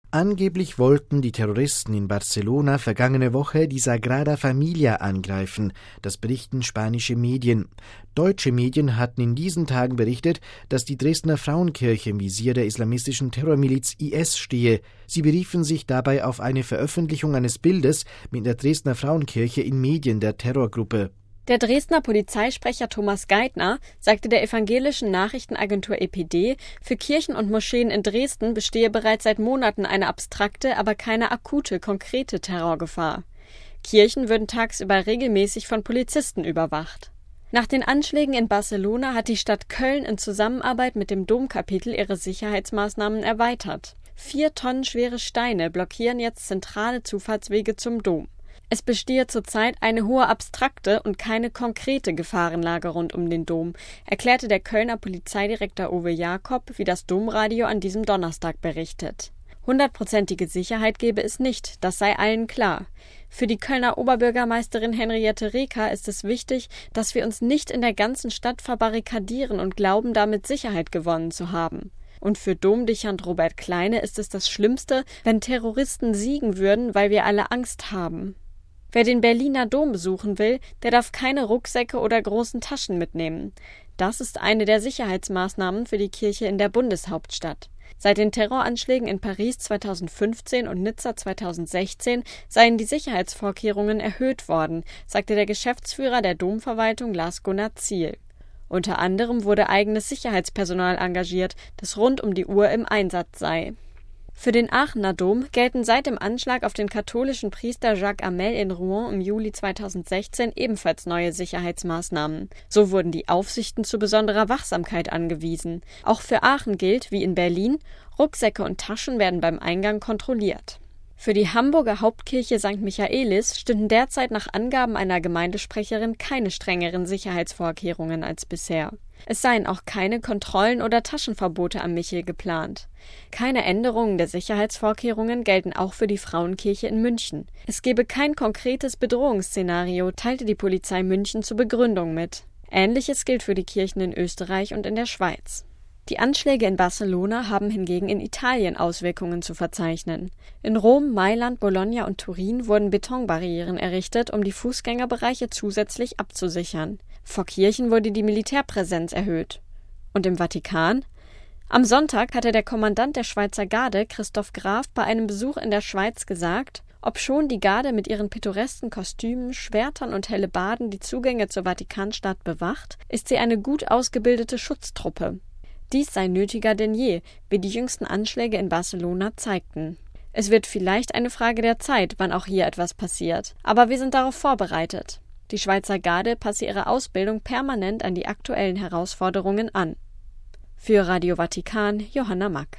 Angeblich wollten die Terroristen in Barcelona vergangene Woche die Sagrada Familia angreifen, das berichten spanische Medien. Deutsche Medien hatten in diesen Tagen berichtet, dass die Dresdner Frauenkirche im Visier der islamistischen Terrormiliz IS stehe. Sie beriefen sich dabei auf eine Veröffentlichung eines Bildes mit der Dresdner Frauenkirche in Medien der Terrorgruppe. Der Dresdner Polizeisprecher Thomas Geithner sagte der evangelischen Nachrichtenagentur EPD, für Kirchen und Moscheen in Dresden bestehe bereits seit Monaten eine abstrakte, aber keine akute, konkrete Terrorgefahr. Kirchen würden tagsüber regelmäßig von Polizisten überwacht. Nach den Anschlägen in Barcelona hat die Stadt Köln in Zusammenarbeit mit dem Domkapitel ihre Sicherheitsmaßnahmen erweitert. 4 Tonnen schwere Steine blockieren jetzt zentrale Zufahrtswege zum Dom. Es bestehe zurzeit eine hohe abstrakte und keine konkrete Gefahrenlage rund um den Dom, erklärte der Kölner Polizeidirektor Uwe Jakob, wie das Domradio an diesem Donnerstag berichtet. 100%ige Sicherheit gebe es nicht, das sei allen klar. Für die Kölner Oberbürgermeisterin Henriette Reker ist es wichtig, dass wir uns nicht in der ganzen Stadt verbarrikadieren und glauben, damit Sicherheit gewonnen zu haben. Und für Domdechant Robert Kleine ist es das Schlimmste, wenn Terroristen siegen würden, weil wir alle Angst haben. Wer den Berliner Dom besuchen will, der darf keine Rucksäcke oder großen Taschen mitnehmen. Das ist eine der Sicherheitsmaßnahmen für die Kirche in der Bundeshauptstadt. Seit den Terroranschlägen in Paris 2015 und Nizza 2016 seien die Sicherheitsvorkehrungen erhöht worden, sagte der Geschäftsführer der Domverwaltung Lars-Gunnar Ziel. Unter anderem wurde eigenes Sicherheitspersonal engagiert, das rund um die Uhr im Einsatz sei. Für den Aachener Dom gelten seit dem Anschlag auf den katholischen Priester Jacques Hamel in Rouen im Juli 2016 ebenfalls neue Sicherheitsmaßnahmen. So wurden die Aufsichten zu besonderer Wachsamkeit angewiesen. Auch für Aachen gilt, wie in Berlin, Rucksäcke und Taschen werden beim Eingang kontrolliert. Für die Hamburger Hauptkirche St. Michaelis stünden derzeit nach Angaben einer Gemeindesprecherin keine strengeren Sicherheitsvorkehrungen als bisher. Es seien auch keine Kontrollen oder Taschenverbote am Michel geplant. Keine Änderungen der Sicherheitsvorkehrungen gelten auch für die Frauenkirche in München. Es gebe kein konkretes Bedrohungsszenario, teilte die Polizei München zur Begründung mit. Ähnliches gilt für die Kirchen in Österreich und in der Schweiz. Die Anschläge in Barcelona haben hingegen in Italien Auswirkungen zu verzeichnen. In Rom, Mailand, Bologna und Turin wurden Betonbarrieren errichtet, um die Fußgängerbereiche zusätzlich abzusichern. Vor Kirchen wurde die Militärpräsenz erhöht. Und im Vatikan? Am Sonntag hatte der Kommandant der Schweizer Garde, Christoph Graf, bei einem Besuch in der Schweiz gesagt, obschon die Garde mit ihren pittoresken Kostümen, Schwertern und Hellebarden die Zugänge zur Vatikanstadt bewacht, ist sie eine gut ausgebildete Schutztruppe. Dies sei nötiger denn je, wie die jüngsten Anschläge in Barcelona zeigten. Es wird vielleicht eine Frage der Zeit, wann auch hier etwas passiert. Aber wir sind darauf vorbereitet. Die Schweizer Garde passe ihre Ausbildung permanent an die aktuellen Herausforderungen an. Für Radio Vatikan, Johanna Mack.